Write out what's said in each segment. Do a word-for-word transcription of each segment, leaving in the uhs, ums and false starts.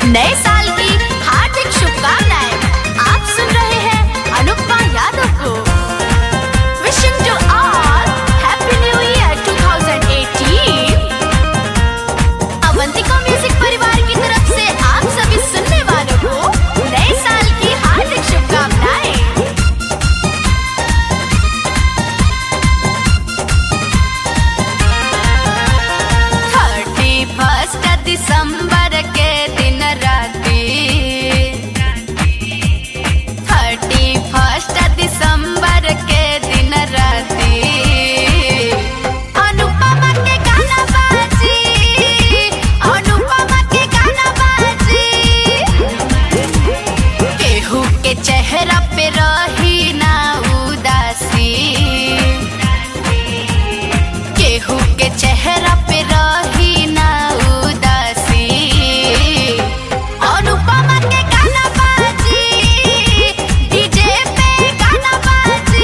नए साल की हार्दिक शुभकामनाएं। आप सुन रहे हैं अनुपमा यादव को। Wishing to all happy new year two thousand eighteen. Avantika music परिवार की तरफ से आप सभी सुनने वालों को नए साल की हार्दिक शुभकामनाएं। थर्टी फर्स्ट दिसंबर के दिन राती, थर्टी फर्स्ट दिसंबर के दिन राती अनुपमा के गाना बाजी, अनुपमा के गाना बाजी। केहू के चेहरा पे रही ना उदासी, केहू के चेहरा पे रही ना उदासी। अनुपमा के गाना बाजी, डीजे पे गाना बाजी।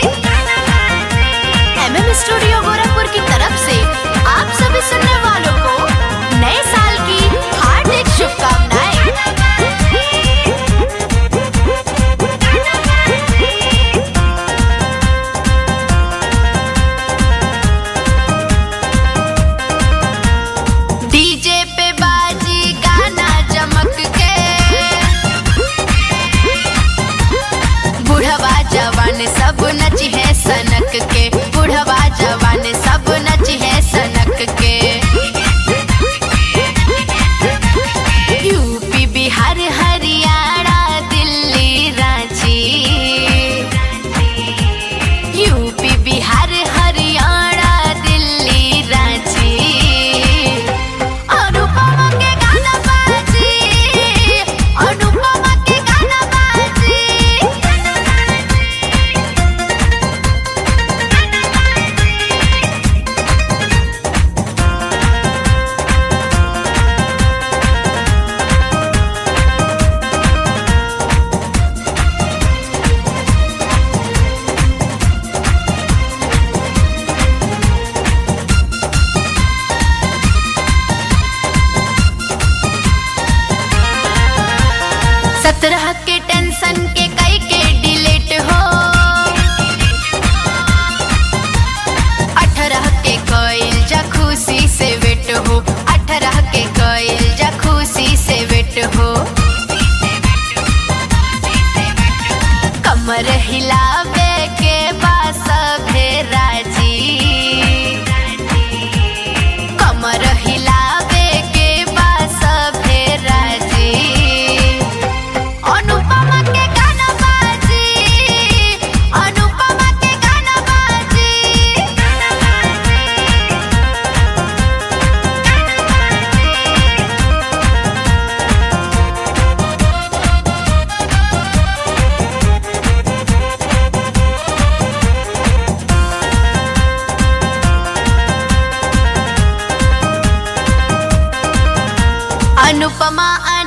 एमएम स्टूडियो गोरखपुर की तरफ से आप सभी सुनने वालों को नए साल की हार्दिक शुभकामनाएं। डीजे पे बाजी गाना चमक के, बुढ़वा जवान सब नची है सनक के, बुढ़वा जवान सब नची है सनक के। यूपी बिहार हरियाणा दिल्ली रांची, यूपी बिहार हरियाणा दिल्ली रांची। अनुपमा के गाना बाजी, अनुपमा के गाना बाजी। सत्रह के टेंशन के कई के डिलीट हो, अठारह के कोयल जा खुशी से वेट हो, अठारह के कोयल जा खुशी से वेट हो। कमर हिलावे के बास भेराजी, कमर हिलावे के बास भेराजी। अनुपमा के गाना बाजी, अनुपमा के गाना बाजी। अनुपमा